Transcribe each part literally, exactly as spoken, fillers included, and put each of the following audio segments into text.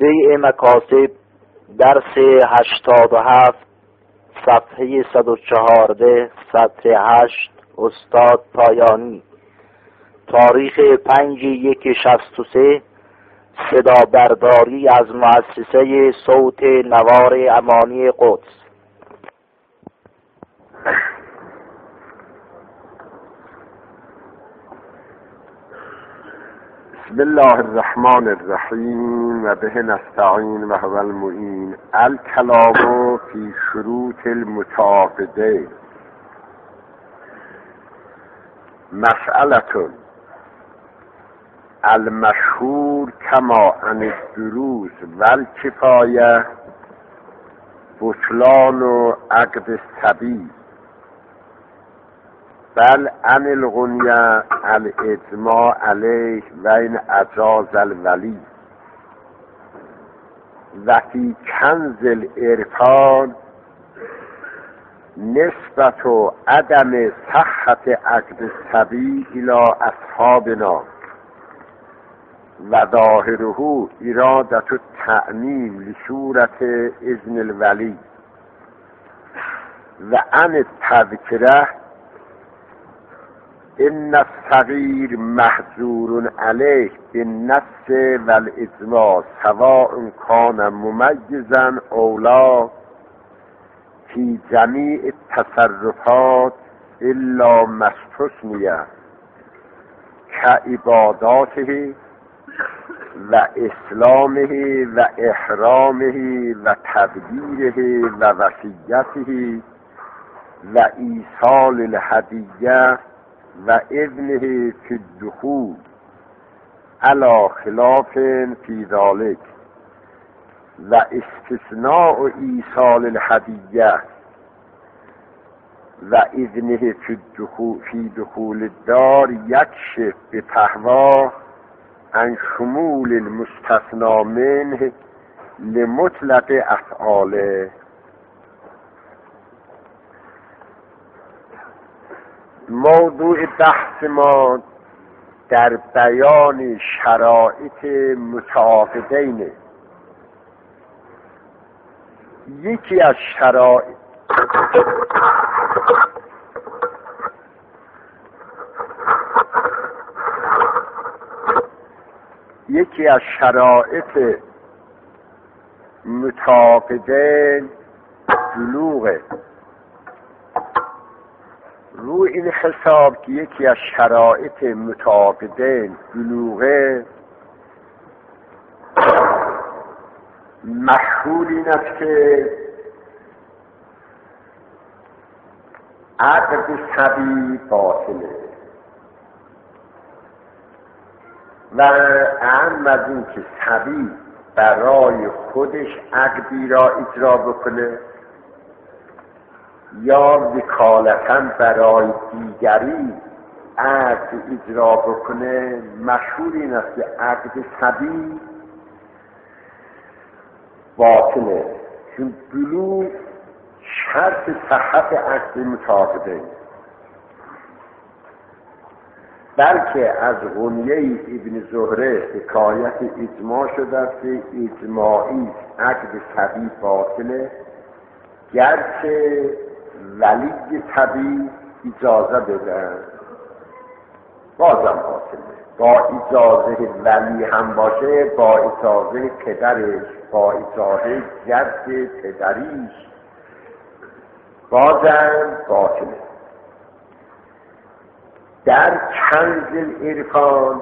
بیع مکاسب درس هشتاد و هفت صفحه صد و چهارده سطر هشت استاد پایانی. تاریخ پنج یک شصت و سه. صدا برداری از مؤسسه صوت نوار امانی قدس. بسم الله الرحمن الرحیم و به نستعین و هو المعین. الکلام فی شروط المتعاقدین. مسئلة المشهور کما عن الدروس و الکفایه بطلان و عقد السبیل بل عن الغنیه الاجماع علیه و این اجاز الولی و فی کنز العرفان نسبت و عدم صحت عقد السبیل الی اصحابنا و ظاهره ارادت التأمیم لصورت اذن الولی و عن التذکره ان الصغیر محظور علیه بالنص والاجماع سواء کان ممیزا او لا فی جمیع التصرفات الا ما استثنی کعباداته و اسلامه و احرامه و تبدیره و وصیته و ایصال الهدیه و اذنه فی الدخول علی خلاف فی ذلک و استثناء ایصال الهدیه و اذنه فی الدخول فی دخول الدار یکشف بتهواه عن شمول المستثنی منه لمطلق افعاله. موضوع بحث ما در بیان شرایط متعاقدین. یکی از شرایط یکی از شرایط متعاقدین بلوغه. رو این حساب که یکی از شرایط متعاقدین بلوغه، مشهور این است که عقد صبی باطله و اهم از این که صبی برای خودش عقدی را اجرا بکنه یا وکالتاً برای دیگری عقد اجرا بکنه، مشهور این است که عقد صبی باطله، چون بلوغ شرط صحت عقد متعاقدین. بلکه از غنیه ابن زهره حکایت اجماع شده است که اجماعی عقد صبی باطله، گرچه ولی صبی اجازه بدن بازم باطله. با اجازه ولی هم باشه، با اجازه پدرش، با اجازه جد پدریش، بازم باطله. در کنز العرفان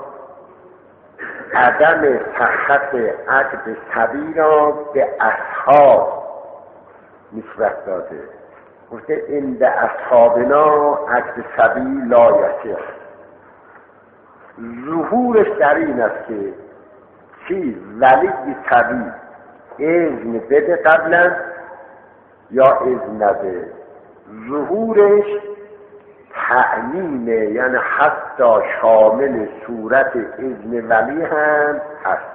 عدم صحت عقد صبی را به اصحاب نسبت داده. گفته عند اصحابنا عقد صبی لا یصح. ظهورش در این است که چیز ولی صبی اذن بده قبلا یا اذن نده. ظهورش تعیینه، یعنی حتی شامل صورت اذن ولی هم هست.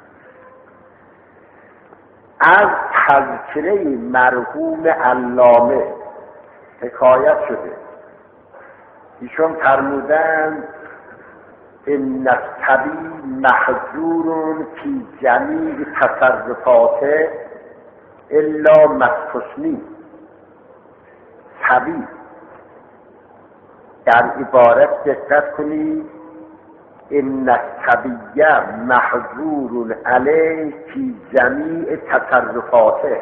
از تذکره مرحوم علامه حکایت شده، ایشون فرمودند ان الصبی محجور فی جمیع تصرفاته الا مستثنی. صبی در عبارت دقت کنید، ان الصبی محجور علیه فی جمیع تصرفاته.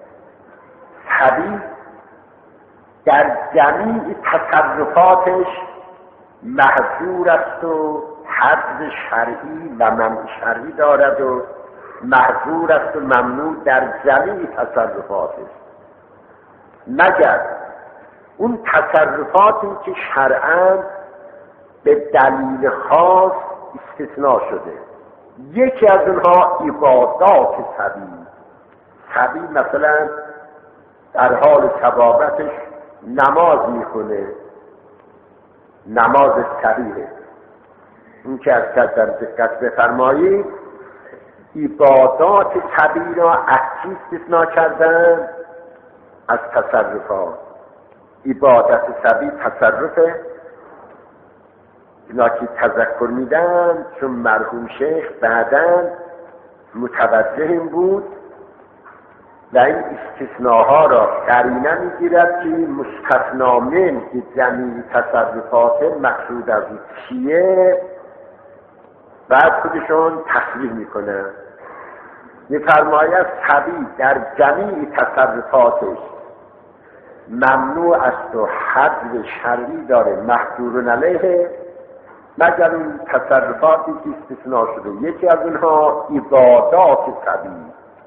صبی در جمیع تصرفاتش محجور است و حد شرعی و ممنوع شرعی دارد و محجور است و ممنوع در جمیع تصرفاتش، مگر اون تصرفاتی که شرعاً به دلیل خاص استثناء شده. یکی از اونها عبادات صبی. صبی مثلا در حال صبابتش نماز میکنه، نماز صبیه. این که از کردن دقت بفرمایید، عبادات صبی را از چی استثناء کردن؟ از تصرفات. عبادت صبی تصرفه. اینا که تذکر میدن، چون مرحوم شیخ بعداً متوجه این بود و این استثناها را قرینه میگیرد که مستثنا من که جمیع تصرفات مقصود از چیه، بعد خودشون تصریح میکنن. میفرماید صبی در جمیع تصرفاتش ممنوع است و حد شرعی داره، محجور علیه، مگر این تصرفاتی که استثناء شده. یکی از اونها عبادات صبی.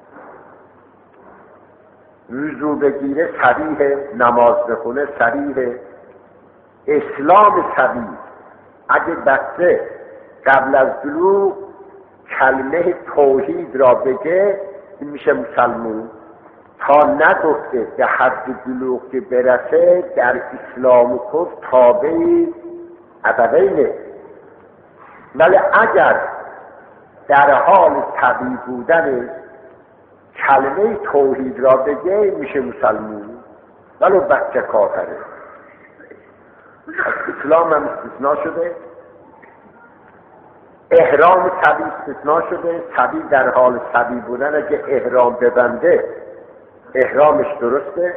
وضو بگیره صریح، نماز بخونه صریح. اسلام صبی اگه بچه قبل از بلوغ کلمه توحید را بگه، این میشه مسلمون. تا نگفته به حد بلوغ که برسه در اسلام و کفر تابع ابوینه. ولی اگر در حال صبی بودن کلمه توحید را بگه میشه مسلمون، ولی بچه کافره. از اسلام هم استثناء شده. احرام صبی استثناء شده. صبی در حال صبی بودن اگه احرام ببنده احرامش درسته.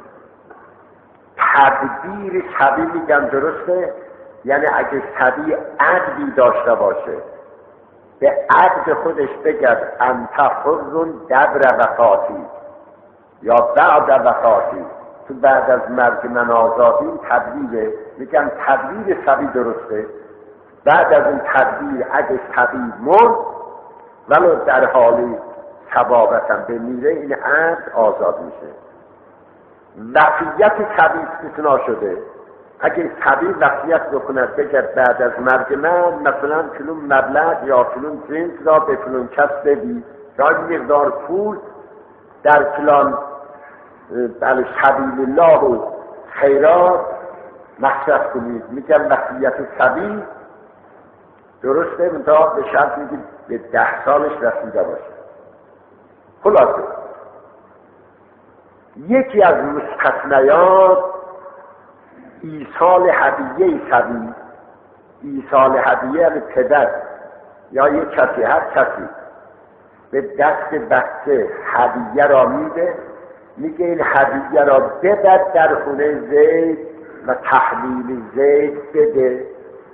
تدبیر صبی میگم درسته، یعنی اگه صبی عقدی داشته باشه به عقد خودش بگد انت حر دبر وفاتی یا بعد وفاتی، تو بعد از مرگ من آزادیم، تدبیره. میگم تدبیر صبی درسته. بعد از این تدبیر اگه صبی مرد ولو در حال صبابت هم بمیره، این عقد آزاد میشه. وصیت صبی استثناء شده. اگه صبی وصیت بکند بگد بعد از مرگ من مثلا فلون مبلغ یا فلون جنس را به فلون کس بدی، یا مقدار پول در فلان بله سبیل الله و خیرات مصرف کنید، میگم وصیت صبی درسته، منتها به شرط میگید به ده سالش رسیده باشه. خلاصه یکی از مستثنیات ایصال هدیه صبی. ایصال هدیه یعنی پدر یا یک کسی، هر کسی به دست بچه هدیه را میده، میگه این هدیه را ببر در خونه زید و تحویل زید بده.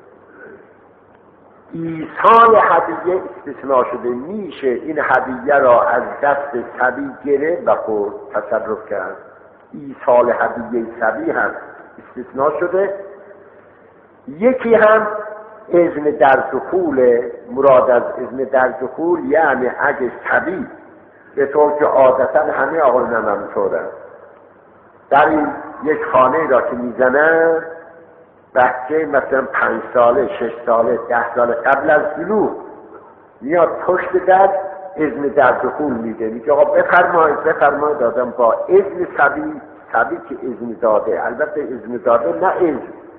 ایصال هدیه استثناء شده. میشه این هدیه را از دست صبی گرفت و خود تصرف کرد. ایصال هدیه صبی هم استثناء شده. یکی هم اذن در دخول. مراد از اذن در دخول یعنی اگه صبی به طور که عادتا همه آقایون هم همینطورن، در این یک خانه را که میزنن بچه مثلا پنج ساله، شش ساله، ده ساله قبل از بلوغ میاد پشت در اذن در دخول میده، میگه آقا بفرمایید بفرمایید دادم با اذن صبی. صبی که اذن داده، البته اذن داده نه اذن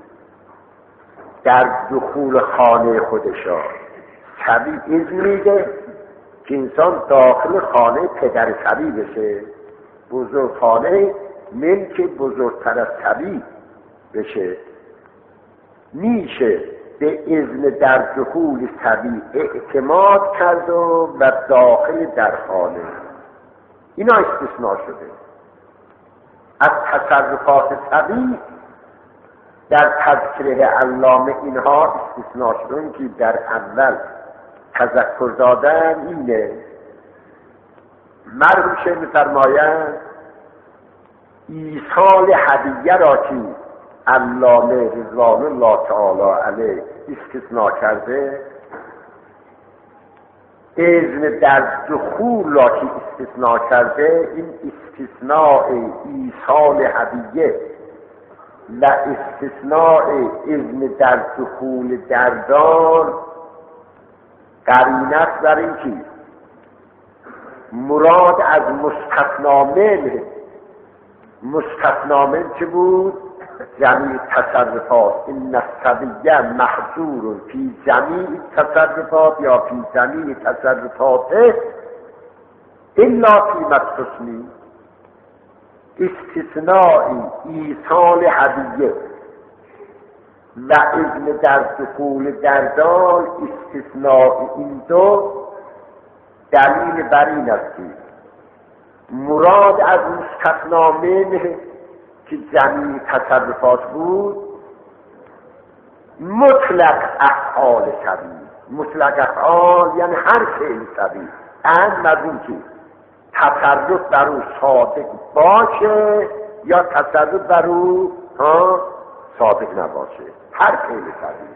در دخول خانه خودشا، صبی اذن میده که انسان داخل خانه پدر صبی بشه، بزرگ خانه ملک بزرگتر از صبی بشه. میشه به اذن در دخول طبیع اعتماد کرد و, و داخل در خانه. اینا استثناء شده از تصرفات طبیع. در تذکره علامه اینها استثناء شده که در اول تذکر دادن اینه. مرحوم شیخ می‌فرمایند ایصال هدیه را که علامه رضوان الله تعالی علیه استثناء کرده، اذن در دخول را که استثناء کرده، این استثناء ایصال هدیه و استثناء اذن در دخول در دار قرینه است بر این که مراد از مستثنا منه. مستثنا منه چه بود؟ جمیع تصرفات. این الصبیه محظور فی جمیع تصرفات یا فی جمیع تصرفات الا فی مستثنی. استثناء ایصال هدیه و اذن در دخول در دار، استثناء این دو دلیل بر این است که مراد از مستثنا منه که جمیع تصرفات بود مطلق افعال طبیعی. مطلق افعال یعنی هر فعل طبیعی، ان مدون که تصرف بر او صادق باشه یا تصرف بر او ها صادق نباشه، هر فعل طبیعی.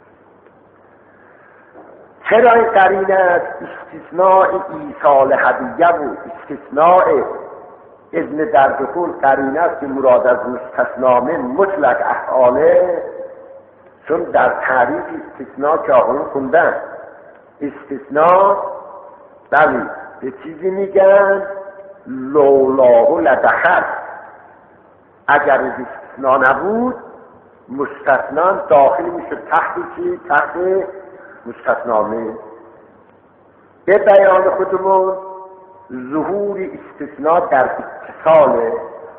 چرا این قرینه است؟ استثناء ایصال هدیه و استثناء اذن در دخول قرینه است که مراد از مستثنا من مطلق افعاله. چون در تعریف استثناء که آقایون خوندن، استثناء بلی به چیزی میگن لولاه لدخل. اگر استثناء نبود مستثنا داخل میشه تحت چی؟ تحت مستثنا من. به بیان خودمون ظهور استثناء در اتصال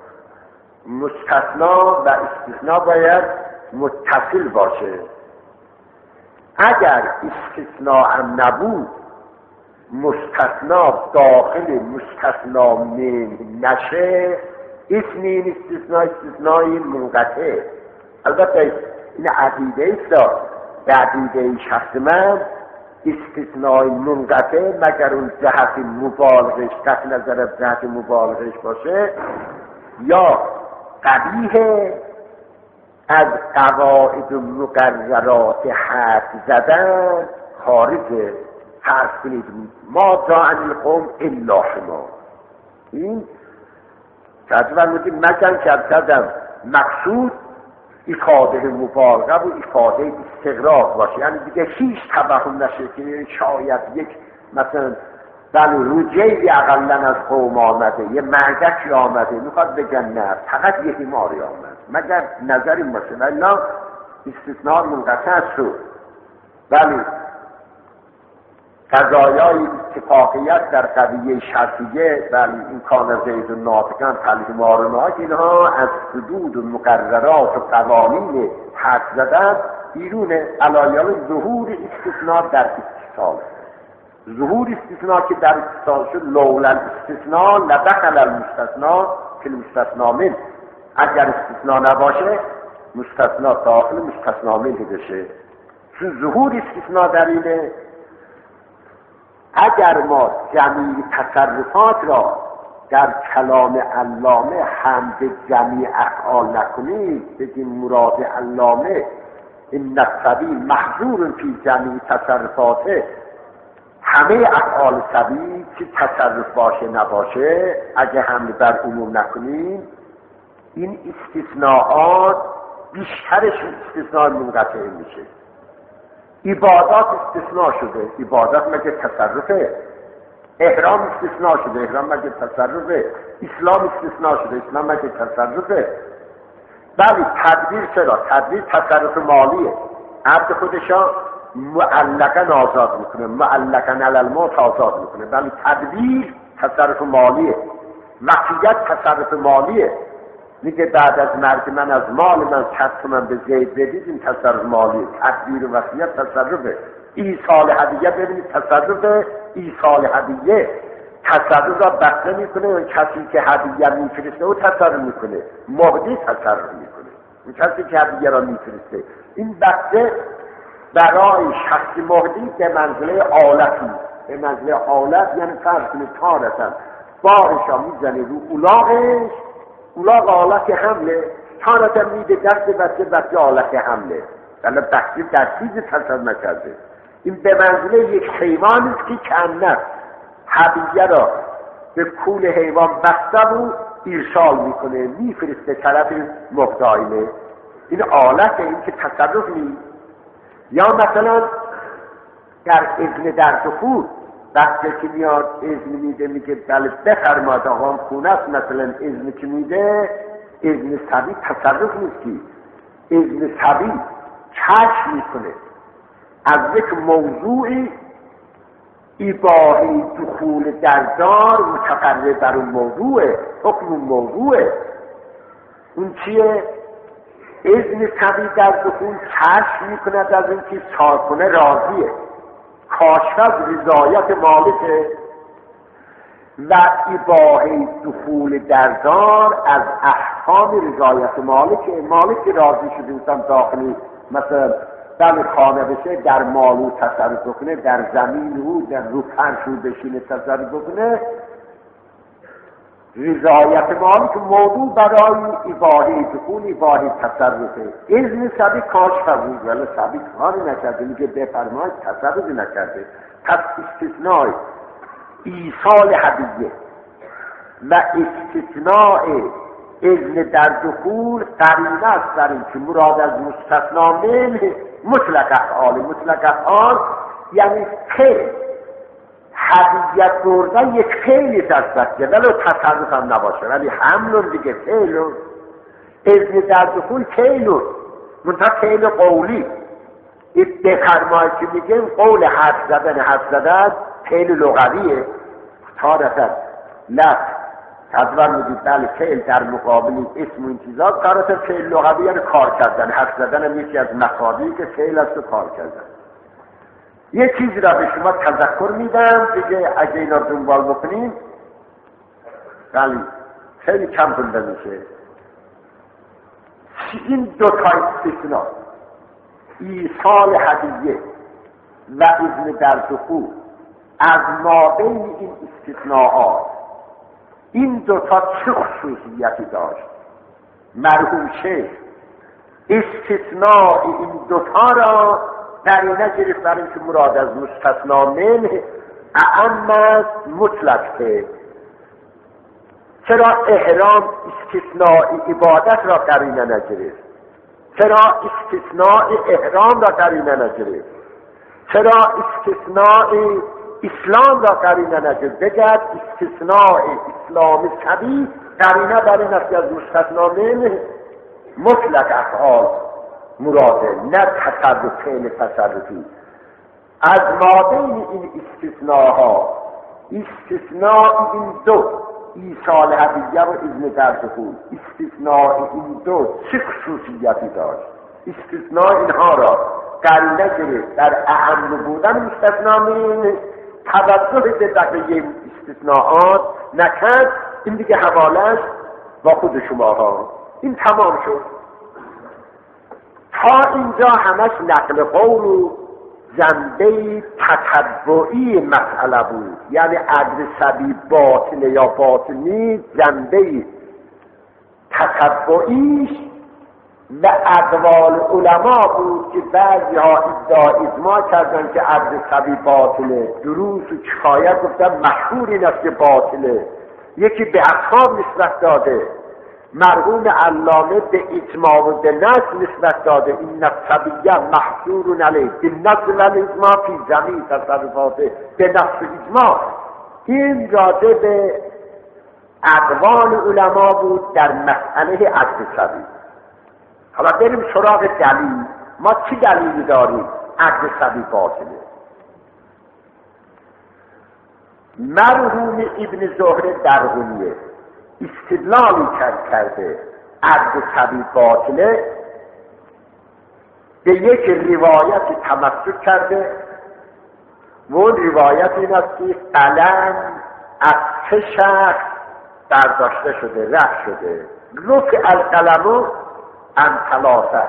مستثنا و استثناء باید متصل باشه. اگر استثناء هم نبود مستثنا داخل مستثنا من نشه، اسم این استثناء استثناء منقطع. البته این عقیده است، به عقیده شخص من استثناء منقطع مگر اون جهت مبالغش تحت نظر جهت مبالغش باشه یا قبیح از قواعد مقررات حد زدن خارجه. فرض کنید ما جاء القوم الا حمار، این تجربه میگیم مگر که کردم مقصود افاده مبالغه و افاده استغراق باشه، یعنی دیگه هیچ توهم نشه که شاید یک مثلا بله روجهی اقلا از قوم آمده، یه مردکی آمده میخواد بگن نه فقط یه حماری آمد، مگر نظری باشه. ولی استثناء منقطع شد. بله قضایای اتفاقیت در قضیه شرطیه، بله این کان زید و ناطقان تلهمارنات، اینها از حدود و مقررات و قوانین حد زدن بیرونه. علایال ظهور استثناء در اتصال، ظهور استثناء که در اتصال شد لولا استثناء لدخل المستثناء که المستثناء من. اگر استثناء نباشه مستثناء داخل مستثناء من بشه. چون ظهور استثناء در اینه اگر ما جمیع تصرفات را در کلام علامه حمد جمیع افعال نکنیم، بگیم مراد علامه این السبیل محظور فی جمیع تصرفاته، همه افعال سبیل که تصرف باشه نباشه اگه حمل بر عموم نکنیم، این استثناءات بیشترش استثناء منقطع میشه. عبادات استثناء شده، عبادات مگه تصرفه؟ احرام استثناء شده، احرام مگه تصرفه؟ اسلام استثناء شده، اسلام مگه تصرفه؟ بله تدبیر چرا؟ تدبیر تصرف مالیه، عبد خودشا معلقا آزاد میکنه، معلقا علی الموت آزاد میکنه. بله تدبیر تصرف مالیه، وقیت تصرف مالیه. میگه بعد از مرگ من از مال من صد تومن به زید بدید، این تصرف مالی، تدبیر و وصیت تصرفه. ایصال هدیه ببینید تصرف ایصال هدیه، تصرف را بسته میکنه. اون کسی که هدیه میفرسته او تصرف میکنه، مهدی تصرف میکنه. اون کسی که هدیه را میفرسته، این بسته برای شخص مهدی به منزله آلتی، به منزله آلت، یعنی فرض کنید تارتن بارشا میزنه رو اولاغش، اولاغ آلت حمله، تارتن میده دست بسته بسته آلت حمله، ولی بسته در چیز تصرف نکرده. این به منزله یک حیوانی است که کنه هدیه را به کول حیوان بسته و ایرسال میکنه، میفرسته طرف محتاجه. این آلت، این که تصرف نیست. یا مثلا در اذن در دخول وقتی که میاد اذن میده، میگه بله بفرماد آقام خونه است، مثلا اذن که میده، اذن سبی تصرف نیست که اذن سبی کشف میکنه از یک موضوعی ایباهی دخول در دار متقرر بر اون موضوعه، حکم اون موضوعه. اون چیه؟ اذن سبی در دخول کشف میکند از این که ساکنه راضیه، کاشف از رضایت مالکه، و ایباهی دخول در دار از احکام رضایت مالکه. مالک راضی شده انسان داخلی مثلا در خانه بشه، در مالو تصرف کنه، در زمین او در رو فرش بشینه تصرف کنه، رضایت مالک موضوع برای ایباهی دخول، ایباهی تصرفه. اذن سبی کاشف از این، ولی سبی کاری نکرده، میگه بفرماید تصرفی نکرده. پس استثناء ایصال هدیه و استثناء اذن در دخول قرینه است در این که مراد از مستثنا من مطلق افعال. مطلق افعال یعنی فعل، هدیت بردن یک فعلی دست بسته ولو تصرف هم نباشه، ولی حمل دیگه فعل. اذن در دخول فعل، منتها فعل قولی. این بفرمای که میگه قول حرف زدن، حرف زدن فعل لغویه. تارتن لفظ تدور میدید بله فعل در مقابل اسم و این چیزا، تارتن فعل لغوی یعنی کار کردن. حرف زدن هم یکی از مصادیقی که فعل است و کار کردن. یه چیزی را به شما تذکر میدم دیگه، اگه اینا دنبال بکنیم بله خیلی کم بنده میشه. این دو تا استثناء، ایصال هدیه و اذن در دخول، از مابین این استثناءات این دوتا چه خصوصیتی داشت؟ مرحوم شیخ استثناء این دوتا را در اینه گرفت برای اینکه مراد از مستثنا من اعم از مطلقه. چرا احرام استثناء عبادت را در اینه نگرفت؟ چرا استثناء احرام را در اینه نگرفت؟ چرا استثناء اسلام را قرینه نگرفت؟ بگرد استثناء اسلام سبی قرینه بر این است از مستثنا من مطلق افعال مراده، نه تصرف فعل تصرفی. از مابین این استثناءها، استثناء این دو ایصال هدیه و اذن در دخول، استثناء این دو چه خصوصیتی داشت؟ استثناء اینها را قرینه گرفت در اهم بودن مستثنا من، توجه به بقیه استثناءات نکرد. این دیگه حوالش با خود شما ها. این تمام شد. تا اینجا همش نقل قول و جنبه تتبعی مسئله بود، یعنی عدل سبی باطل یا باطل نیست، جنبه تتبعیش و اقوال علما بود که بعضی ها ادعا اجماع کردن که عدل سبی باطله، دروس و کفایت گفتن مشهور این است که باطله، یکی به اصحاب نسبت داده، مرحوم علامه به اجماع و به نص نسبت داده. این نصبیه محصور علیه به نص و اجماع فی جمیع تصرفاته به نص و اجماع. این راجع به اقوال علما بود در مسئله عدل سبی. حالا بریم سراغ دلیل. ما چی دلیلی داریم عدل سبی باطله؟ مرحوم ابن زهره درغونیه استدلالی کرده عقد طبیعی باطله به یک روایت تمسک کرده و اون روایت این است که قلم از سه شخص برداشته شده، رفع شده. رفع القلم عن ثلاثه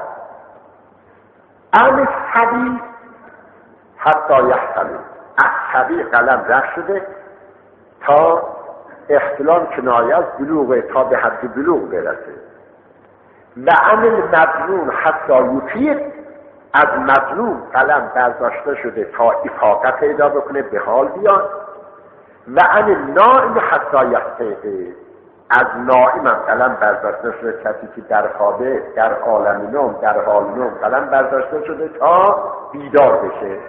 عن الصبی حتی یحتلم. از صبی قلم رفع شده تا احتلام کنایه از بلوغ، تا به حد بلوغ برسه. و عن المظنون حتی یفیق، از مظلوم قلم برداشته شده تا افاقه پیدا بکنه، به حال بیاد. و عن النائم حتی یستیقظ، از نائم هم قلم برداشته شده، کسی که در خوابه، در عالم نوم، در حال نوم قلم برداشته شده تا بیدار بشه.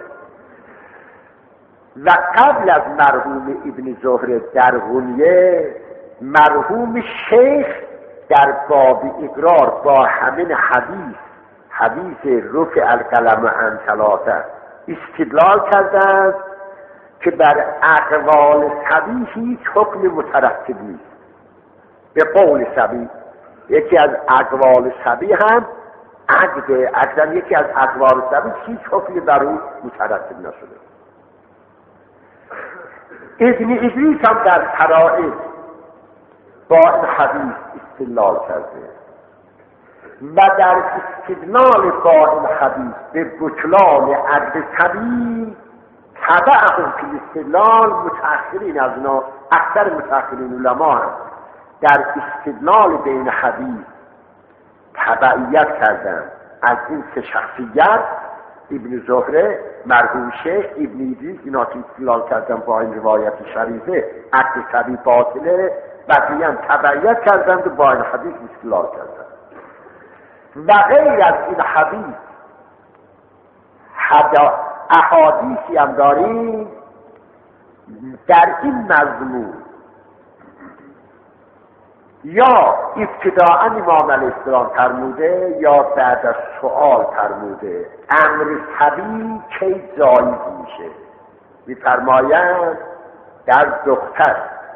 و قبل از مرحوم ابن زهره در غنیه، مرحوم شیخ در باب اقرار با همین حدیث حدیث رفع القلم عن ثلاثه استدلال کردند که بر اقوال صبی هیچ حکم مترتب نیست. به قول صبی، یکی از اقوال صبی هم عقد عقدن یکی از اقوال صبی هیچ حکمی بر او مترتب نشده. ابن ادریس هم در فرائض با این حدیث استدلال کرده و در استدلال با این حدیث به بطلان عقد طبیعی تبعهم فی الاستدلال متأخرین از اونا، اکثر متأخرین علما هم در استدلال به این حدیث تبعیت کردن از این سه شخصیت، ابن زهره، مرحوم شیخ، ابن ادریس، اینا که استدلال کردن با این روایت شریفه عقد طبیعی باطله، بقیه هم تبعیت کردند و با این حدیث استدلال کردن. و غیر از این حدیث احادیثی هم داریم در این مضمون، یا ابتداء امام علیه السلام فرموده یا بعد از سؤال فرموده امر طبیعی کی جایز میشه. میفرمایند در دختر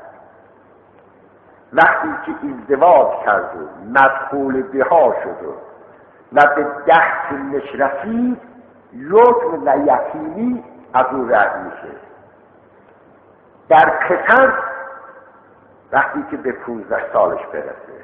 وقتی که ازدواج کرد و مدخول بها شد و به ده سنش رسید، یتم و یتیمی از او رد میشه. در پسر وقتی که به پونزده سالش برسه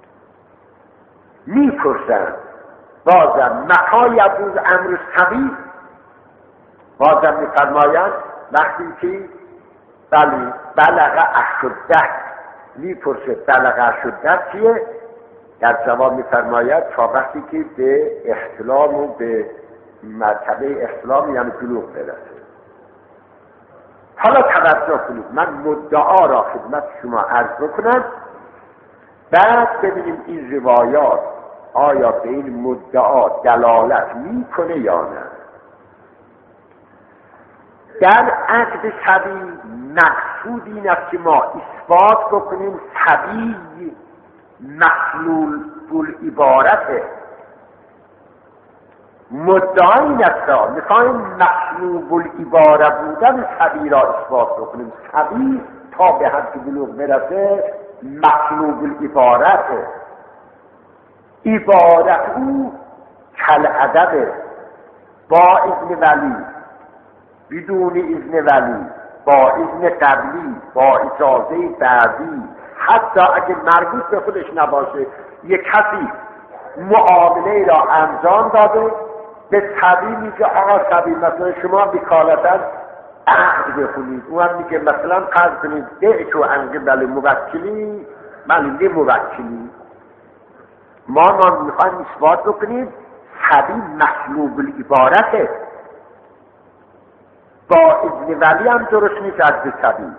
میپرسن بازم متا یجوز امر طبیعی، بازم میفرمایند وقتی که بله بلغ اشده، میپرسه بلغ اشده چیه؟ در جواب میفرماید تا وقتی که به احتلام و به مرتبه احتلام یعنی بلوغ برسه. حالا توجه کنید، من مدعا را خدمت شما عرض بکنم، بعد ببینیم این روایات آیا به این مدعا دلالت میکنه یا نه. در عقد طبیعی مقصود این است که ما اثبات بکنیم طبیعی مخلول بالعبارته. مدعا این است میخوایم مخلول بالعباره بودن طبیعی را اثبات بکنیم. طبیعی تا به حد بلوغ برسه مخلول بالعبارته. عبارت او کل ادبه، با اذن ولی، بدون اذن ولی، با اذن قبلی، با اجازه بعدی، حتی اگه مربوط به خودش نباشه. یک کسی معامله را انجام داده، به طبیعی میگه آقا طبیعی مثلا شما وکالتا عقد بخونید، اون هم میگه مثلا فرض کنید ده تو انقبل موکلی، من موکلی. ما ما میخوایم اثبات بکنیم طبیعی مطلوب العبارته، با اذن ولی هم درست نیست عقد طبیعی،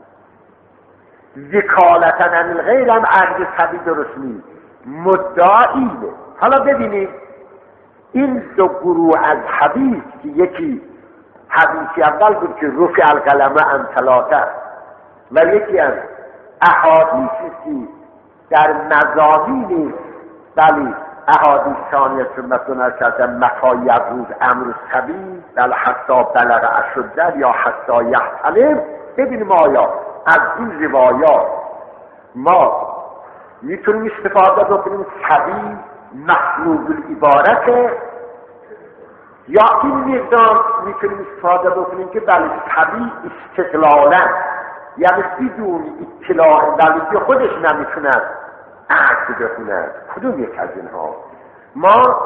وکالتا عن الغیر هم عقد طبیعی درست نیست. مدعاییه. حالا ببینید این دو گروه از حدیث که یکی حدیثی اول بود که رفع القلم عن ثلاثه و یکی از احادیثی که در مضامین بلی احادیث ثانیه مثلا کردن متا یجوز امر طبیعی بل حتی بلغ اشده یا حتی یحتلم. ببینیم آیا از این روایات ما میتونیم استفاده بکنیم صبی محلوب العبارت، یا این مقدار میتونیم استفاده بکنیم که بله صبی استقلالا، یعنی بدون اطلاع ولی خودش نمیتوند عقد بخوند. کدوم یک از اینها؟ ما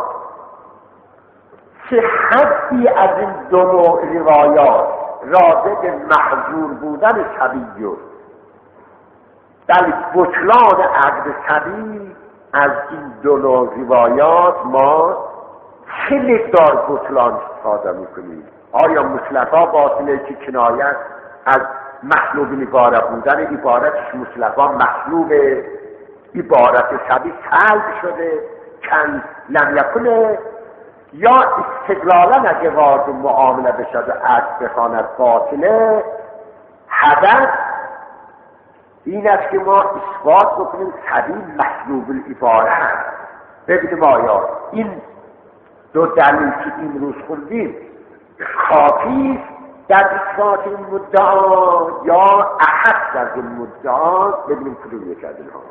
چه حدی از این دو نوع روایات راجع به محظور بودن صبی و بله بطلان عقد صبی از این دو نوع روایات ما چه مقدار بطلان استفاده میکنیم؟ آیا مطلقا باطله که کنایت از محلوب عبارت بودن عبارتش مطلقا محلوب عبارت صبی سلب شده کن لم یکنه، یا استقلالا اگه وارد معامله بشد و عقد بخواند باطله؟ هدف این است که ما اثبات بکنیم صبی محلوب العبارت. ببینیم آیا این دو دلیل که امروز خوندیم کافی در اثبات این مدعا یا احد از این مدعا؟ ببینیم کدوم یک از اینها.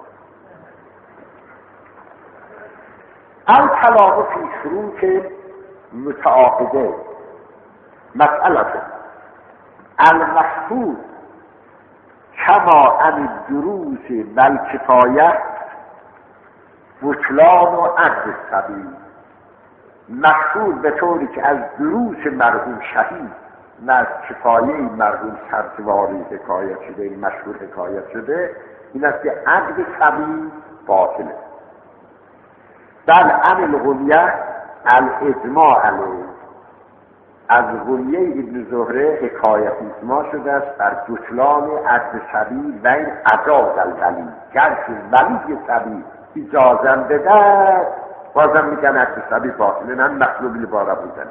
الکلام فی شروط متعاقده. مسئله المحفوظ کما عن الدروس و الکفایه بطلان و عقد صبی. محفوظ به طوری که از دروس مرحوم شهید و از کفایه مرحوم سبزواری حکایت شده، مشهور حکایت شده، این است که عقد صبی باطله. بل عن الغنیه الاجماع علیه. از غنیه ابن زهره حکایت اجماع شده است بر بطلان عقد صبی و این اجاز الولی. گرچه ولی صبی اجازه بده بازم میگن عقد صبی باطله، نه مطلوب العبارت بودن.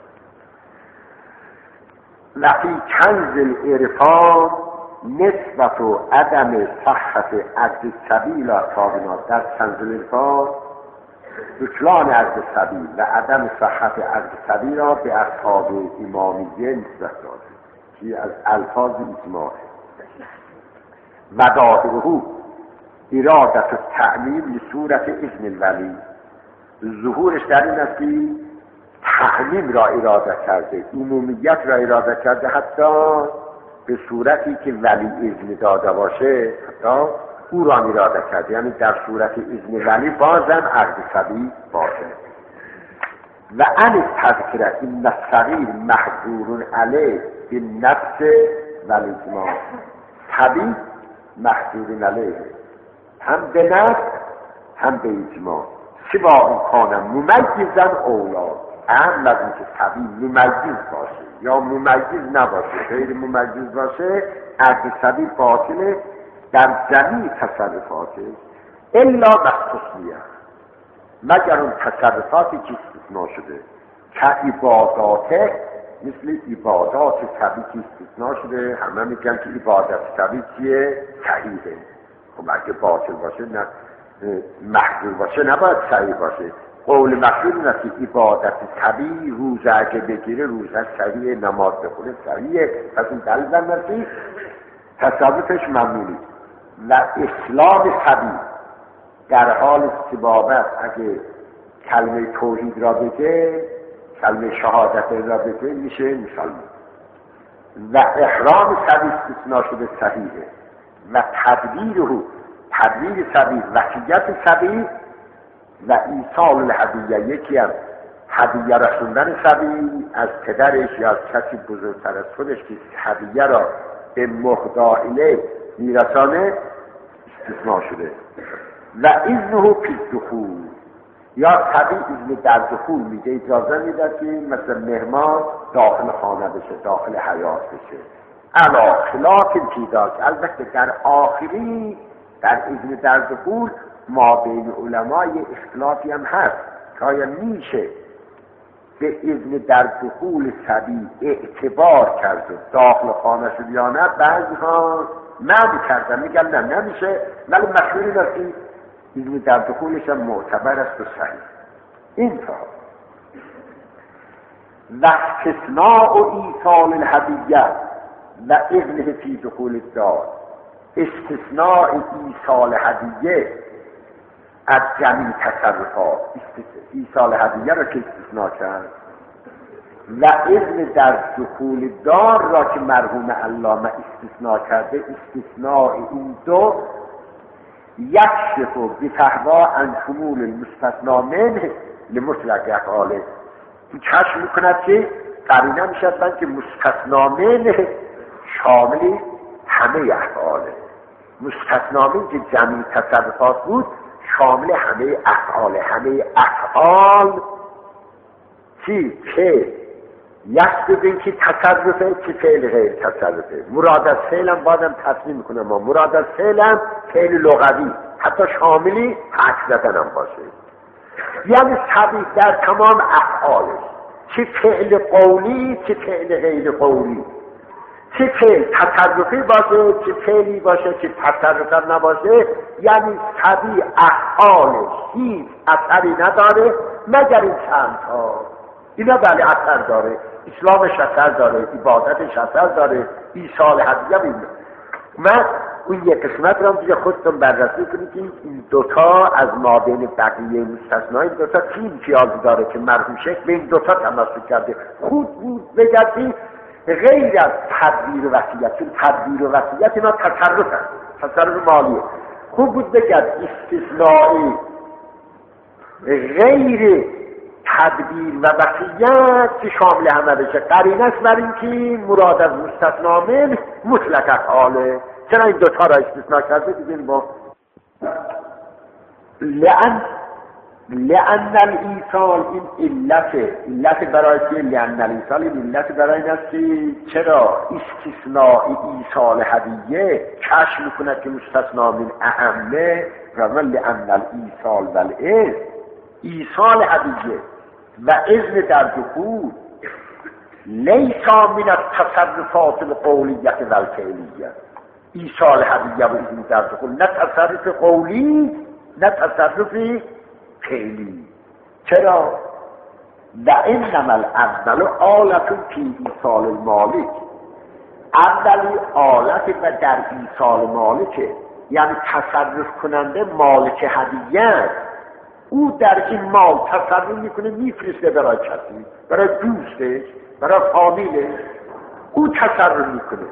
لفی کنز العرفان نسبت و عدم صحت عقد صبی لا تابنات. در کنز العرفان بطلان عقد صبی و عدم صحت عقد صبی را به اصحاب امامیه نسبت داده که از الفاظ اجماع. ودائره ارادت و تعمیم صورت اذن الولی. ظهورش در این است که تعمیم را اراده کرده، عمومیت را اراده کرده، حتی به صورتی که ولی اذن داده باشه حتی او را اراده کرده، یعنی در صورت اذن ولی بازم عقد صبی باشه. و عن تذکره این صغیر محظور علیه به نفس ولی اجماع. صبی محظور علیه هم به نفس هم به اجماع. سوا اون کانم ممیزن اولاد، هم لازم که صبی ممیز باشه یا ممیز نباشه، غیر ممیز باشه عقد صبی باطله در جمعی تصرفاته الا مخصوصیه، مگر اون تصرفاتی که استثناء شده که عباداته، مثل عبادات صبی که استثناء شده. همه میگن که عبادت صبی چیه؟ صحیحه. خب اگه باطل باشه نه محظور باشه نباید صحیح باشه. قول مشهور این است که عبادت صبی روزه اگه بگیره روزه صحیح، نماز بخونه صحیحه، پس این دلیل نرسی تصرفش ممنونی. و اسلام صبی در حال استبابت اگه کلمه توحید را بگه، کلمه شهادت را بگه، میشه مسلمان. و احرام صبی استثناء شده صحیحه. و تدبیره تدبیر صبی وصیت صبی و ایصال الهدیه، یکی از هدیه رسوندن صبی از پدرش یا از کسی بزرگتر از خودش که هدیه را به مهدائله میرسانه استثناء شده. و اذنه فی الدخول، یا صبی اذن در دخول میده، اجازه میده که مثل مهمان داخل خانه بشه، داخل حیات بشه. علا خلاف امتیاز، البته در آخری در اذن در دخول ما بین علمای اختلافی هم هست که آیا میشه به اذن در دخول صبی اعتبار کرد و داخل خانه شد یا نه. بعضی ها منع کردن، میگن نه نمیشه، ولی مشهوری است که اذن در دخولش هم معتبر است و صحیح. این تا و استثناء و ایصال الهدیه و اذنه فی دخول الدار. استثناء ایصال هدیه از جمعی تصرفات ایصال هدیه را که استثناء کرد و اذن در دخول دار را که مرحوم علامه استثناء کرده، استثناء این دو یکشف و بفهوا عن شمول المستثنا منه لمطلق افعاله. این کشف میکند که قرینه میشد که مستثنا منه شامل همه افعاله، مستثنا منه که جمعی تصرفات بود شامل همه افعاله. همه افعال چی؟ که یک ببین که تصرفه که فعل غیر تصرفه. مراد از فعل هم بازم تصمیم میکنه ما مراد از فعل هم فعل لغوی حتی شاملی حق زدن هم باشه، یعنی طبیعی در تمام افعالش، چه فعل قولی چه فعل غیر قولی، چه فعل تصرفی باشه چه فعلی باشه چه تصرف نباشه، یعنی طبیعی افعالش هیچ اثری نداره مگر این چند تا. اینا بله اثر داره، اسلامش اثر داره، عبادتش اثر داره، ایصال هدیه بینه. من اون یک قسمت رو هم دیگه خودتون بررسی کنید که این دوتا از ما بین بقیه مستثنایی دوتا چی امتیاز داره که مرحوم شیخ به این دوتا تمسک کرده. خود بود بگردی غیر از تدبیر و وصیت، چون تدبیر و وصیت اینا تصرف هست، تصرف مالیه. خوب بود بگرد استثنایی غیر تدبیر و وصیت که شامل همه بشه. قرینه است بر این که مراد از مستثنا من مطلق افعاله. چرا این دوتا را استثناء کرده؟ دیدین با لأن لأن الایصال این علت علت برای که لأن الایصال این علت برای این است که چرا استثناء ایصال هدیه کشف میکند که مستثنا من اعمه و لأن الایصال و الاذن ایصال هدیه و اذن در دخول لیسا من التصرفات القولیت و الفعلیه. ایصال هدیه و اذن در دخول نه تصرف قولی نه تصرف فعلی. چرا؟ و انما الاول آلت فی ایصال المالک، اولی آلت و در ایصال مالکه، یعنی تصرف کننده مالک هدیه او در این مال تصرف میکنه، میفرسته برای کسی، برای دوستش، برای فامیلش، او تصرف میکنه.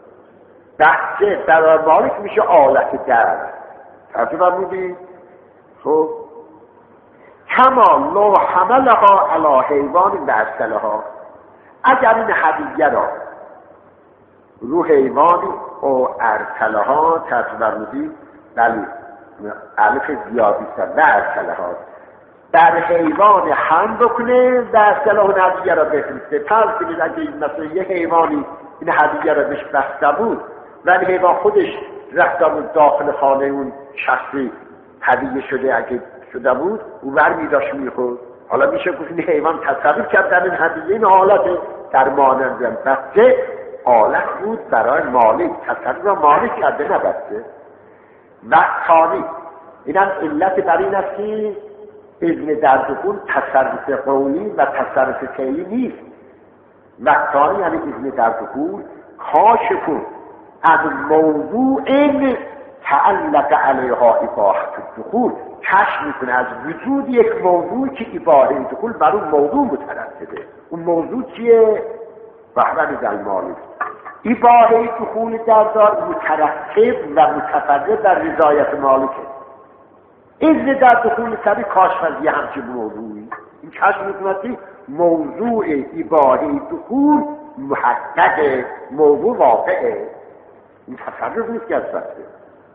بحثه برای مالک میشه آلت در تصرف هم میدید. خب کما لو حملها علی حیوان برسلها، اگر این هدیه را رو حیوانی او ارسلها تصرف میدید، بلی الف زیادی است و ارسلها در حیوان هم بکنه و ارسلها اون هدیه را بفرسته. فرض کنید اگه این مثلا یه حیوانی این هدیه را بهش بسته بود و این حیوان خودش رفته بود داخل خانه اون شخصی هدیه شده اگه شده بود او برمی داشت میخورد، حالا میشه گفت این حیوان تصرف کرد در این هدیه. این حالت در مانند بسته حالت بود برای مالک، تصرف را مالک کرده نبسته. و ثانی اینم علت بر این است که اذن در دخول تصرف قولی و تصرف فعلی نیست. و ثانی یعنی اذن در دخول کاشف از موضوع تعلق علیها اباحه الدخول، کشف میکنه از وجود یک موضوع که اباحه دخول بر اون موضوع مترتبه. اون موضوع چیه؟ بهره در مالک. اباحه دخول در دار مترتب و متفرد در رضایت مالکه. اذن در دخول سری کاشف از یه همچین موضوعی. این کشف میکنه که موضوع اباحه دخول محقق، موضوع واقعه، این تصرف نیست که از بسته.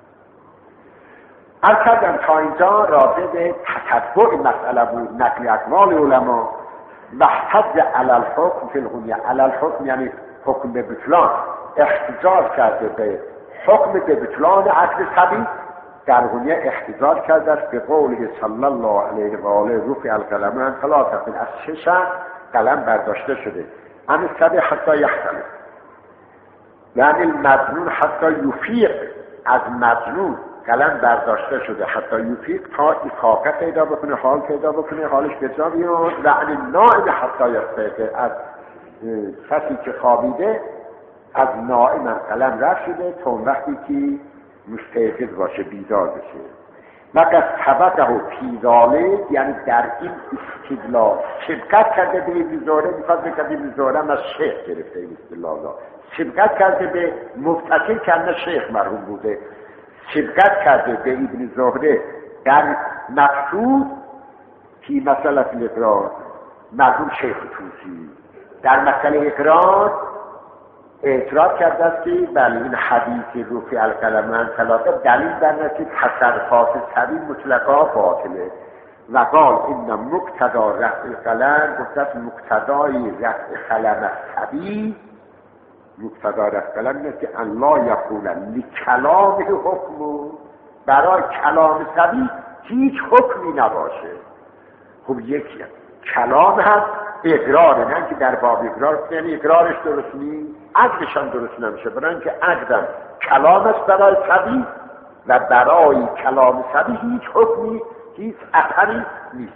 از کردم تا اینجا راجع به تتبع مسئله بود، نقل اقوال علما و احتج علی الحکم فی الغنیه. علی الحکم یعنی حکم به بطلان، احتجاج کرده به حکم به بطلان عقد طبیعی. در غنیه احتجاج کرده است به قوله صلی الله علیه و آله رفع القلم عن ثلاثه، از شش قلم برداشته شده. عن سبع حتی یحتمل، یعنی المجنون حتی یفیق، از مجنون قلم برداشته شده حتی یفیق تا افاقه پیدا بکنه، حال پیدا بکنه، حالش به جا بیاد. و عن النائم حتی یستیقظ، از کسی که خوابیده از نائم قلم رفت شده تا وقتی که مستيقظ باشه، بیدار بشه. وقت ثبته و پیراله، یعنی در این استدلال سبقت کرده به ابن زهره، میخواد بگه ابن زهره از شیخ گرفته این استدلال را، سبقت کرده به مبتکر که شیخ مرحوم بوده، سبقت کرده به ابن زهره در مقصود فی مسئله الاقرار مرحوم شیخ طوسی در مسئله اقرار اعتراض کرده است که بله این حدیث رفع القلم عن ثلاثه دلیل بر اینه که تصرفات سبیل مطلقا باطله و قال این مقتضا رفع القلم، گفت مقتضای رفع قلم از سبیل، مقتضا رفع قلم اینه که ان لا یکون لکلام حکم، برای کلام سبیل هیچ حکمی نباشه. خب یکی کلام هست اقراره، نه که در باب اقرار یعنی اقرارش درست نیست، عقدش هم درست نمیشه، برای اینکه عقدم کلام است برای سبیل و برای کلام سبیل هیچ حکمی هیچ اثری نیست.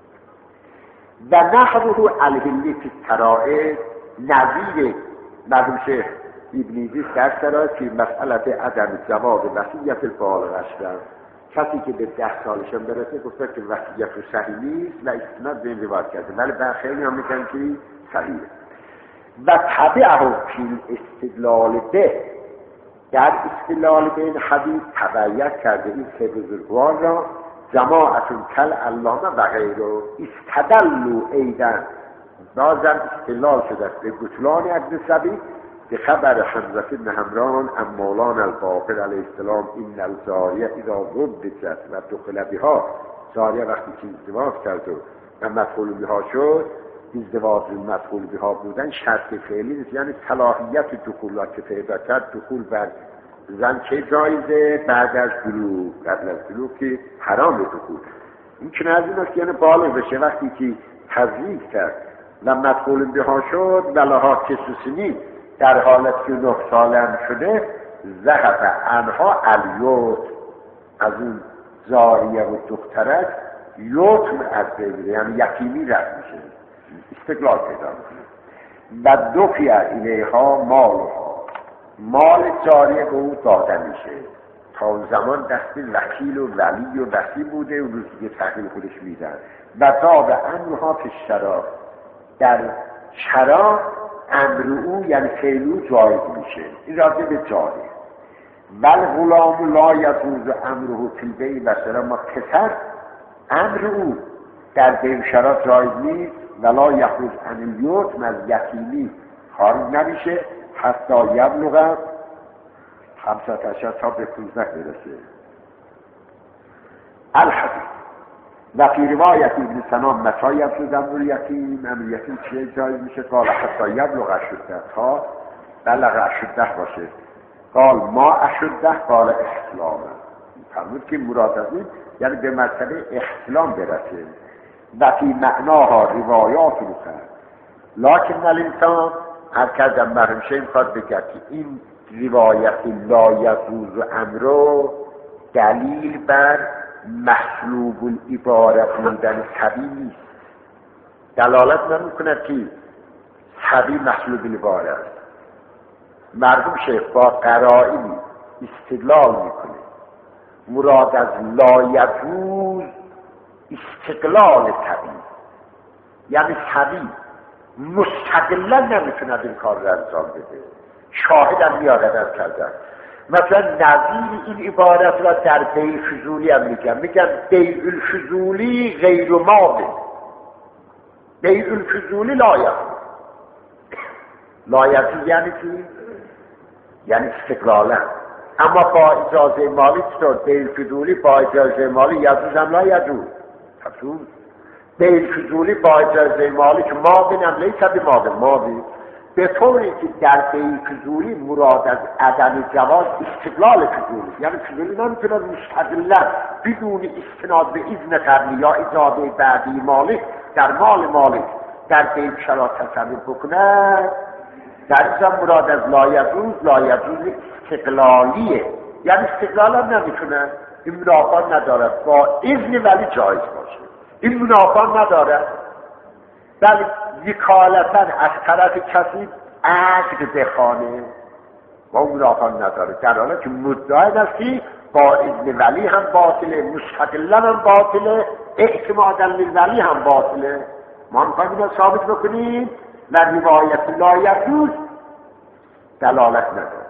و نحوه الهلی فی الترائع، نظیر مرحوم شیخ ابن در سرای که مسئله عدم جواز وصیت البالغ است، کسی که به ده سالش هم برسه گفته که وصیت رو صحیح نیست و استناد به این روایت کرده، ولی برخیلی هم میگن که صحیحه. و تبعه فی استدلال به، در استدلال به این حدیث تبعیت کرده این سه بزرگوار را جماعتون کل علامه و غیره، استدلوا ایدن بازم استدلال شده است به بطلان عقد سبیل به خبر حمزه بن حمران ام مولانا الباقر علیه السلام این الجاریه اذا ضبطت و دخل بها، جاریه وقتی که ازدواج کرد و مفعول بها شد، ازدواج مفعول بها بودن شرط فعلی نیست، یعنی صلاحیت دخول که پیدا کرد، دخول بر زن چه جایزه بعد از بلوغ، قبل از بلوغ که حرام دخول. این که از این است یعنی بالغ بشه، وقتی که تزویج کرد و مفعول بها شد و لها کسوسنی در حالت که نه ساله هم شده، زهب انها الیوت، از اون زاریه و دخترک یوتم از بگیره، یعنی یقینی رفت میشه، استقلال پیدا میکنه. و دو فی الیها مالها، مال جاریه به او داده میشه، تا اون زمان دست وکیل و ولی و وسی بوده، اون روز دیگه تحقیل خودش میدن. و داده انها فی الشرا، در شرا امر او یعنی فعلو جایز میشه، این راجع به جاریه. ول غلام لا یجوز امره فی البیع و شرا، ما پسر امر او در بیع شرا جایز نیست، ولا یخرج عن الیتم، از یتیمی خارج نمیشه حتی یبلغ خمسة عشر تا به پونزده برسه. الحدیث و فی روایت ابن سنان متی یجوز امر یتیم، امر یتیم چیه جایز میشه؟ قال حتی یبلغ اشده، تا بلغ اشده باشه. قال ما اشده قال احتلام، فرمود که مراد از این یعنی به مرتبه احتلام برسه. و فی معناها روایات رو کرد، لکن الانسان هر کردم مرحوم شیم خواهد بگه که این روایت لا یجوز امرو دلیل بر محلوب العباره بودن سبی نیست، دلالت نمی‌کند که سبی محلوب العباره است. مرحوم شیخ با قرائنی استدلال میکنه، مراد از لا یجوز استقلال سبی، یعنی سبی مستقلا نمیتونه این کار را انجام بده، شاهد هم میارد از کردن. مثلا نظیر این عبارت را در بیع فضولی هم میگن، میگن بیع الفضولی غیر ماضی، بیع الفضولی لا یجوز. لا یجوز یعنی چی؟ یعنی استقلالا، اما با اجازه مالی چطور؟ بیع الفضولی با اجازه مالی یجوز هم لا یجوز. تفسیر بیع الفضولی با اجازه مالی که ماضی هم لیس بماضی، ماضی به طوری که در بیع فضولی مراد از عدم جواز استقلال فضولی، یعنی فضولی نمیتونه مستقلا بدون استناد به اذن قبلی یا اجازه بعدی مالک در مال مالک در بیع شرا تصرف بکنه. در اینجا مراد از لا یجوز، لا یجوز استقلالیه، یعنی استقلال هم نمیتونه، این منافات ندارد، با اذن ولی جایز باشه، این منافات ندارد، ولی وکالتا از طرف کسی عقد بخوانه و اون منافات نداره، در حالی که مدعی است که با اذن ولی هم باطله، مستقلا هم باطله، اعتمادا للولی هم باطله. ما میخوایم اینو ثابت بکنیم و روایت لا یجوز دلالت نداره.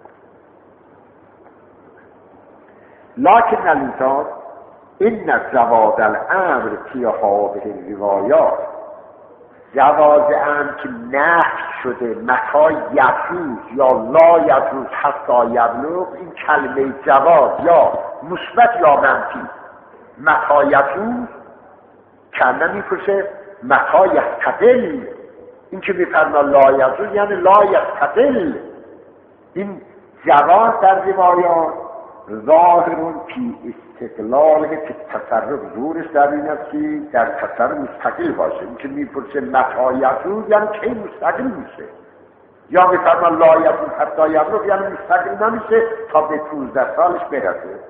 لکن الانسان این جواز الامر فی هذه الروایات، جواز امر که نهی شده متی یجوز یا لا یجوز حتی یبلغ، این کلمه جواز یا مثبت یا منفی، متی یجوز کنه میپرسه متی یحتمل، این که میفرما لا یجوز یعنی لا یحتمل. این جواز در روایات ظاهرون فی استقلاله که تصرف زورش در این است که در تصرف مستقل باشه. این که میپرسه متی یجوز یعنی که مستقل میشه، یا میفرما لا یجوز حتی یبلغ یعنی مستقل نمیشه تا به پونزده سالش برسه.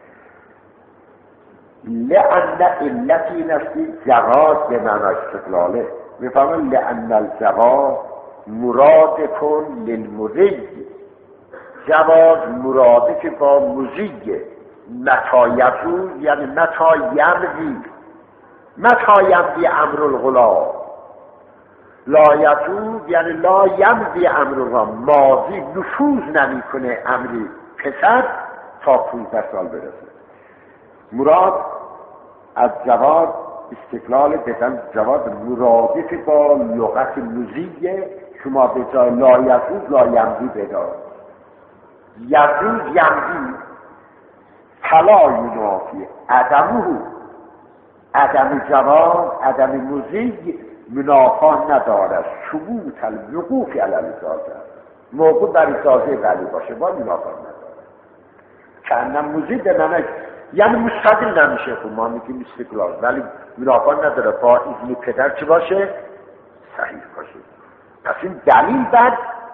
لأن علت این است که جواز به معنی استقلاله، میفرما لأن الجواز مراد کن للمزی، جواز مراده که با مزیه. متی یجوز یعنی متی یمضی، متی یمضی امر الغلام، لا یجوز یعنی لا یمضی امر الغلام، ماضی نفوذ نمیکنه امری پسر تا پونزده سال برسه. مراد از جواز استقلال بدن جواز مرادف با لغت مزیه، شما به جای لا یجوز لا یمضی بدار، یجوز یمضی فلا ینافی عدمه، عدم جواز عدم مزی منافا ندارد ثبوت الوقوف علی الاجازه، موقوف بر اجازه ولی باشه با منافا ندارد. کنم مزی به معنی یعنی مستقل نمیشه، خب ما میگیم استقلال، ولی منافا نداره با اذن پدر چه باشه؟ صحیح باشه. پس این دلیل بعد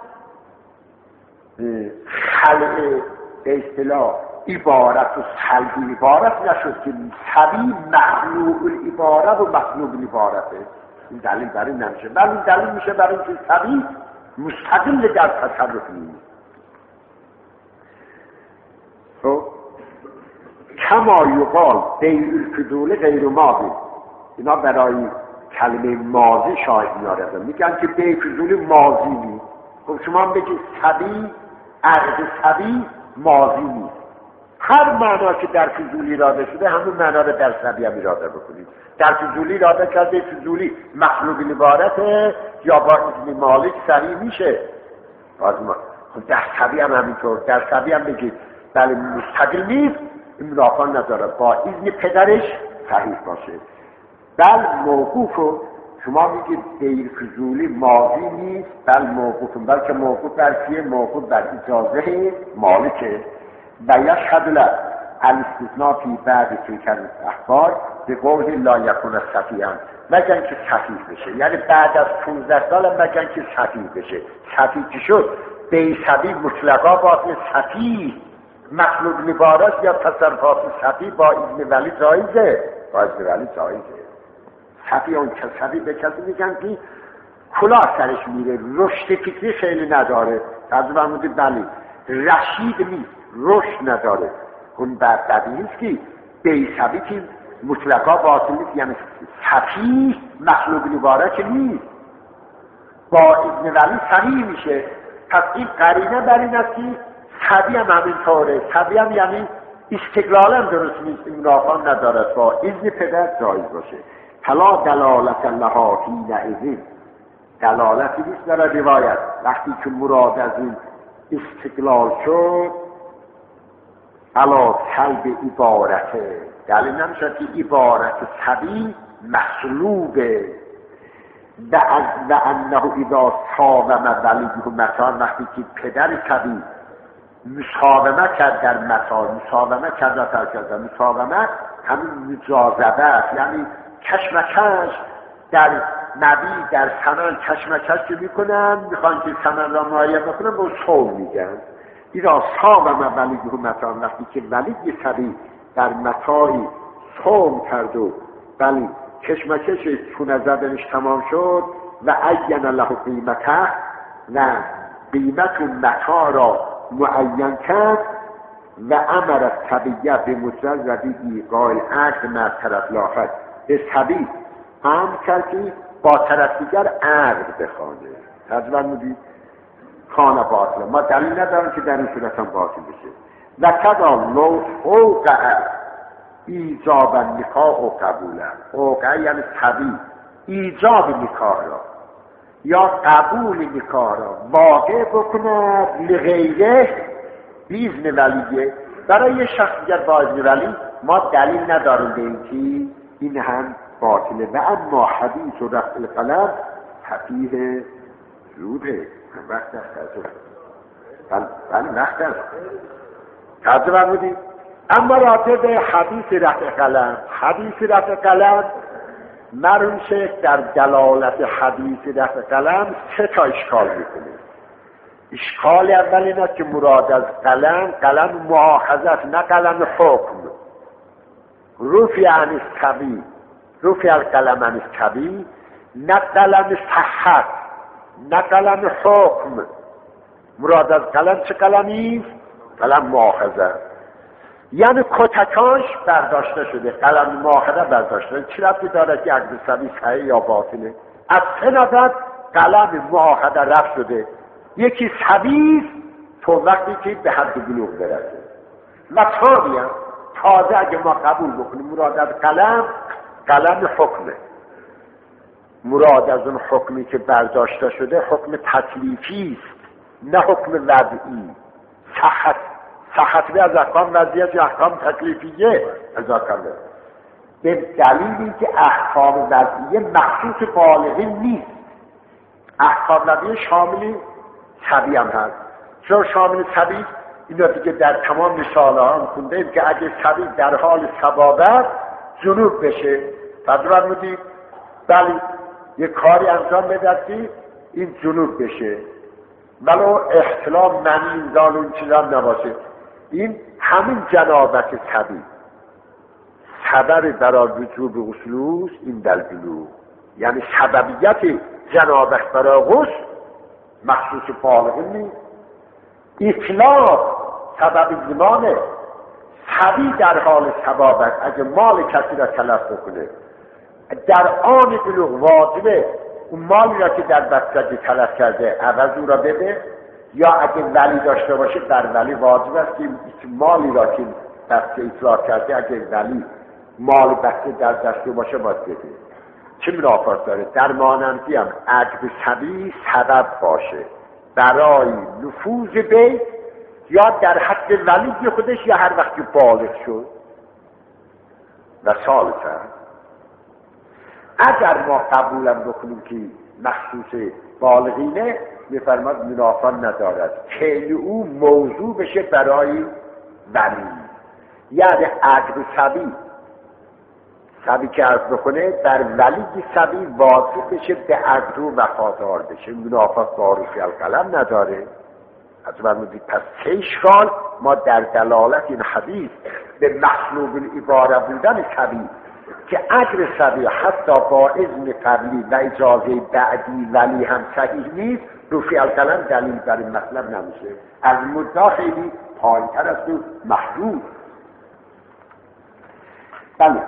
خلق به اصطلاح عبارت و سلبی عبارت نشد که سبی مخلوق العبارت و مخلوق العبارته. این دلیل برای نمیشه، ولی این دلیل میشه برای اینکه سبی مستقل در تصرف نیست. خب کما یقال بیع الفضول غیر ماضی، اینا برای کلمه ماضی شاید میارد، میگن که بیع فضول ماضی نیست. خب شما بگید سبی عقد سبی ماضی نیست، هر معنا که در فضولی اراده شده همون معنا رو در سبی هم اراده بکنید. در فضولی اراده کرده فضولی مخلوق العبارته یا با اذن مالک صحیح میشه. باز ما خب در سبی هم همینطور، در سبی هم بگید بله مستقل نیست، این منافا نداره با اذن پدرش صحیح باشه. بل موقوف شما میگید غیر فضولی ماضی نیست، بل موقوف، بلکه موقوف بر کیه؟ موقوف بر اجازه مالکه. و یشهد له الاستثناء فی بعد تلک الاخبار به قول لا یکون صفیحا، مگر که صفیح بشه، یعنی بعد از پونزده سال مگر که صفیح بشه. صفیح که شد به سبی مطلقا باطل، صفیح مخلوق نبارست یا تصرفات صفیح با اذن ولی جایزه، با اذن ولی جایزه. صفیح اون صفیح به کسی میگن که کلاه سرش میره، رشد فکری خیلی نداره، از فرمودی بلی رشید نیست، رشد نداره. اون بعد بدیست که بیسبی که مطلقا باطل نیست، یعنی صفیح مخلوق نبارک نیست، با اذن ولی صحیح میشه. پس این قرینه بر این است که صبی هم همینطوره، صبی هم یعنی استقلال هم درست نیست، این منافا ندارد با اذن پدر جایز باشه. فلا دلالت لها حین اذن، دلالتی نیست در روایت وقتی که مراد از این استقلال شد علا سلب عبارته، دلیل نمیشد که عبارت صبی مسلوبه. و انه اذا ساوم ولیده متان، وقتی که پدر صبی مساومه کرد در متان، مساومه کرد و ترکرد، مساومه همین مجاذبه، یعنی کشمکش در نبی در ثمن کشمکش که میکنن، میخوان که ثمن را معین بکنن، با صوم میگن. ایرا ساوم ولیده متان، وقتی که ولید صبی در متاعی صوم کرد و ولی کشمکش چون زدنش تمام شد و عین له قیمته و قیمت متاع را معین کرد، و امر طبیعه به مجرد ایقاع عقد مع طرف لاخر به طبیع امر کرد که با طرف دیگر عقد بخوانه. تجربه میدید خانه باطله، ما دلیل ندارم که در این صورت هم باطل بشه. و کدا لو اوقع ایجاب نکاح و قبوله، اوقع یعنی طبیع ایجاب نکاح را یا قبول نکاح را واقع بکند لغیره بیزن ولیه، برای یه شخص دیگر با اذن ولی ما دلیل نداریم به اینکه این هم باطله. و اما حدیث و رفع القلم حفیه زوده وقت است بله وقت است تجربه بودیم. اما راجع به حدیث رفع قلم، حدیث رفع قلم مرون شیخ در دلالت حدیث رفع قلم سه تا اشکال میکنه. اشکال اول این است که مراد از قلم قلم مؤاخذه است، نه قلم حکم. رفع عن الطبیع، رفع القلم عن الطبیع، نه قلم صحت، نه قلم حکم. مراد از قلم چه قلمی است؟ قلم مؤاخذه، یعنی کتکاش برداشته شده، قلم مؤاخذه برداشته شده. چی ربطی داره که عقد صحیح صحیح یا باطله؟ از سه نظر قلم مؤاخذه رفع شده. یکی صحیح تو وقتی که به حد بلوغ برسه، و ثانیا تازه اگه ما قبول بکنیم مراد از قلم قلم حکمه، مراد از اون حکمی که برداشته شده حکم تکلیفی است نه حکم وضعی. صحت صحت به از احکام وضعیت یا احکام تکلیفیه ازا کرده، به دلیلی که احکام وضعیه مخصوص بالغین نیست. احکام وضعیه شاملی طبیعی هم هست. چون شامل طبیعی اینا دیگه در تمام رساله ها هم خونده ایم که اگه طبیعی در حال صبابت جنوب بشه تجربه میدید بلی یه کاری انجام بدید این جنوب بشه ولو احتلام منی انزال اون چیز هم نباشه، این همین جنابت طبیعی سبب برای وجوب غسل این دلبلو، یعنی سببیت جنابت برای غسل مخصوص بالغ نیست. اطلاق سبب زمانه، طبیعی در حال صبابت اگه مال کسی را تلف بکنه در آن بلوغ واجبه اون مالی را که در بستگی تلف کرده عوض او را بده، یا اگه ولی داشته باشه در ولی واجب است که مالی را که بسته اطلاق کرده اگه ولی مال بسته در دسته باشه باید بده. چه منافات داره؟ در مانندی هم عقد طبیعی سبب باشه برای نفوذ بی یا در حق ولی خودش یا هر وقتی بالغ شد و ثالثا اگر ما قبولم بکنیم که مخصوص بالغینه میفرماد منافات ندارد که او موضوع بشه برای ولی، یعنی عقد طبیعی طبیعی که عرض بکنه در ولی طبیعی واضح بشه به عقد و وفادار بشه، منافات با رفع القلم نداره. از فرمودید پس سه اشکال ما در دلالت این حدیث به مطلوب العباره بودن طبیعی که اجر طبیعی حتی با اذن قبلی و اجازه بعدی ولی هم صحیح نیست، رفع القلم دلیل بر این مطلب نمیشه، از مدعا خیلی پایین‌تر است و محدود. بله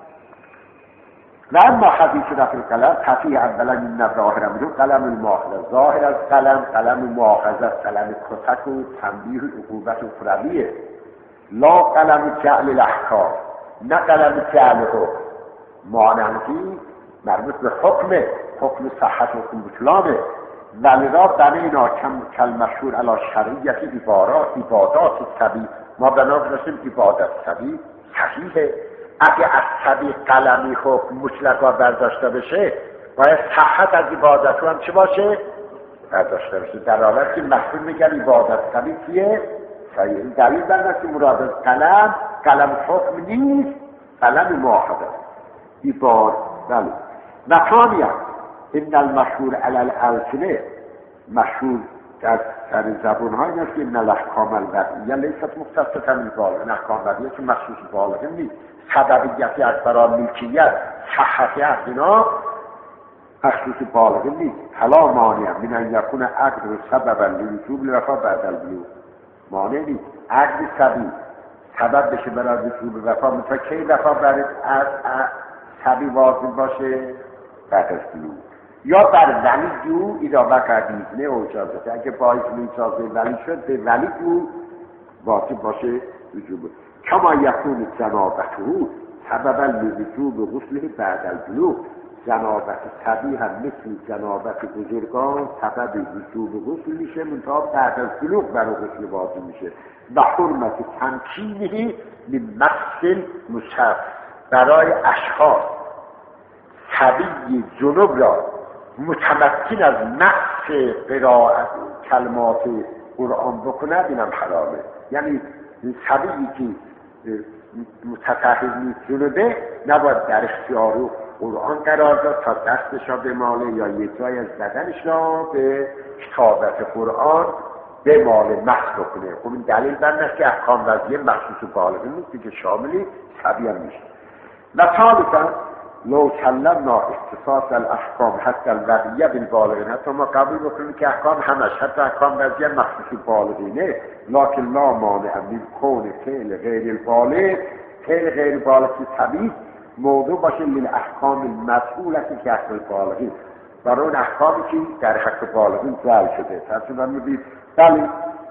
و اما حدیث رفع القلم تفیه اولا این ظاهر امرو قلم المؤاخذه، ظاهر از قلم قلم مؤاخذه، قلم کتک و تنبیه و عقوبت و فرویه، لا قلم جعل الاحکام، نه قلم جعل حکم، مانندی مربوط به حکم حکم صحت و حکم بطلانه. ولذا بنینا کل مشهور علی شریعت عبارات عبادات طبیعی، ما بنا برسیم عبادت طبیعی صحیحه. اگه از طبیعی قلمی حکم مطلقا برداشته بشه باید صحت از عبادت هم چه باشه؟ برداشته بشه، در حالت که محصول میگن عبادت طبیعی کیه؟ صحیح. دلیل بر است که مراد از قلم قلم حکم نیست، قلم مؤاخذه عبارت. بله و ثانیا ان المشهور علی الالسنه، مشهور در سر زبون های است که ان الاحکام الوضعیه لیست مختصه بالغ، احکام وضعیه که مخصوص بالغ نیست، سببیتی از برای ملکیت صحتی از اینا مخصوص بالغ نیست. فلا مانع من ان یکون عقد سببا لوجوب الوفا بعد البلوغ، مانع نیست عقد صبی سبب بشه برای وجوب وفا، تا کی وفا برای صبی واجب باشه؟ بعد از بلوغ. یا بر ولی جو اذا وقع باذنه و اجازته، اگه با اذن اجازه ولی شد به ولی جو واجب باشه وجوب. کما یکون جنابته سببا لوجوب غسله بعد البلوغ، جنابت صبی هم مثل جنابت بزرگان سبب وجوب غسل میشه، منتها بعد از بلوغ برای غسل واجب میشه. و حرمت تمکینه من مس مصحف، برای اشخاص صبی جنوب را متمکن از مس قرائت کلمات قرآن بکنه اینم حرامه. یعنی صبیی که متطهر نیست جنوبه نباید در اختیار قرآن قرار داد تا دستش را بماله یا یک جای از بدنش را به کتابت قرآن بماله مس بکنه. خب این دلیل بر است که احکام وضعیه مخصوص بالغ نیست که شاملی صبی هم میشه. و ثالثا لو سلمنا اختصاص الاحکام حتی الوضعیه بالبالغین، حتی ما قبول بکنیم که احکام همش حتی احکام وضعیه مخصوص بالغینه، لکن لا مانع من کون فعل غیر البالغ، فعل غیر بالغ صبی موضوع باشه للاحکام المسئولتی که حق البالغین، برای اون احکامی که در حق بالغین جعل شده. تصمیم میدید بله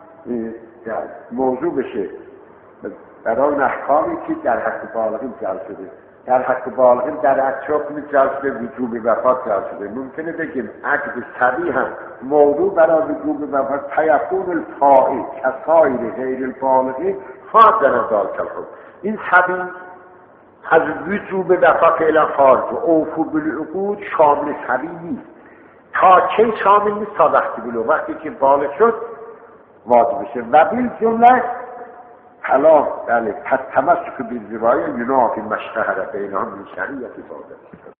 موضوع بشه برای اون احکامی که در حق بالغین جعل شده. در حق بالغین در حکم جعل شده وجوب وفات جعل شده. ممکنه بگیم عقد صبی هم موضوع برای وجوب وفات تیقون الفاعل کسایر غیر البالغین خواهد در ازال کلخود. این صبی از وجوب وفا فعلا خارج و اوفو بالعقود شامل صبی نیست. تا چه شامل نیست؟ تا وقتی بلو، وقتی که بالغ شد واجب بشه. و بیل جمله حالا بله پس تمسک بالزوایه ینافی مشتهر بینهم من شریعت باید.